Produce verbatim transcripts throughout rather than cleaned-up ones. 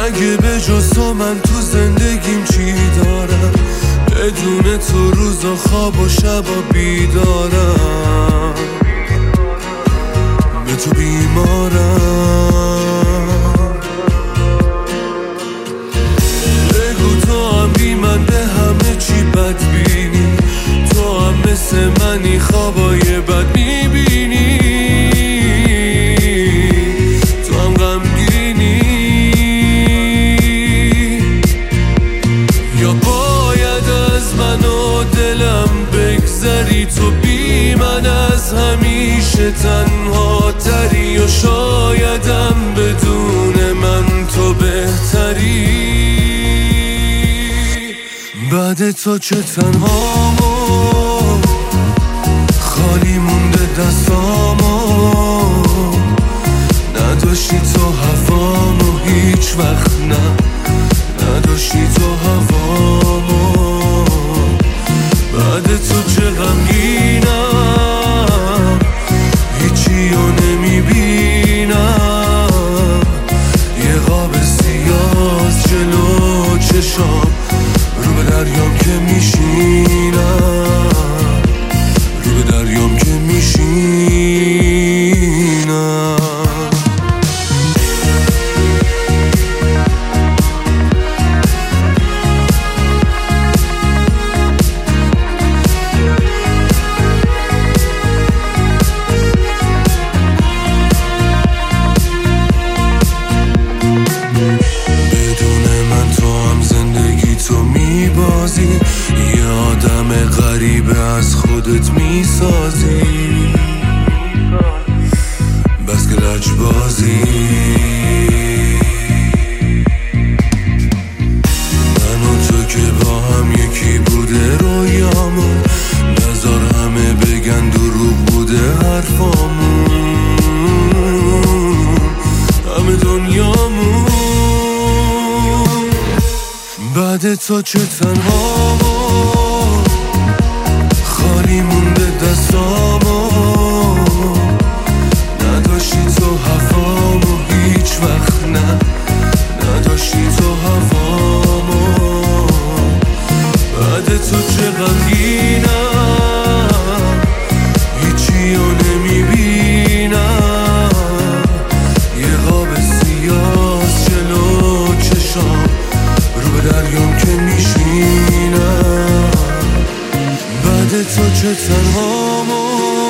اگه به جز تو من تو زندگیم چی دارم؟ بدون تو روزا خواب و شبا بیدارم، به تو بیمارم. بگو تو هم بی من به همه چی بدبینی، تو هم مثل منی خوابای بد میبینی، تو هم غمگینی. یا باید از من و دلم بگذری، تو بی من از همیشه تنها تری، یا شایدم بدون من تو بهتری. بعد تو چه تنهامو، خالی مونده دستامو، نداشتی تو هوامو هیچ وقت، نه نداشتی تو هوامو. بعد تو چه غمگینم، هیچی رو نمیبینم، یه قاب سیاه جلو چشام، رو به دریام که میشینم، رو به دریام که میشینم. یه آدم غریبه از خودت میسازی، بس که لجبازی. من و تو که با هم یکی بوده رویامون، نظر همه بگن دروغ بوده حرفامون، همه دنیامون. بعد تو چه تنهامو، خالی مونده دستامو، نداشتی تو هوامو هیچ وقت، نه نداشتی تو هوامو. بعد تو چه غمگینم، هیچی رو نمیبینم، یه قاب سیاه جلو چشام، رو به دریام که میشینم. بعد تو چه تنهامو،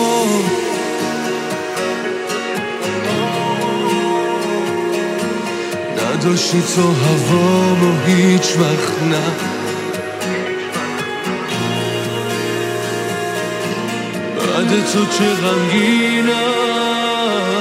نداشتی تو هوامو هیچ وقت، نه بعد تو چه غمگینم،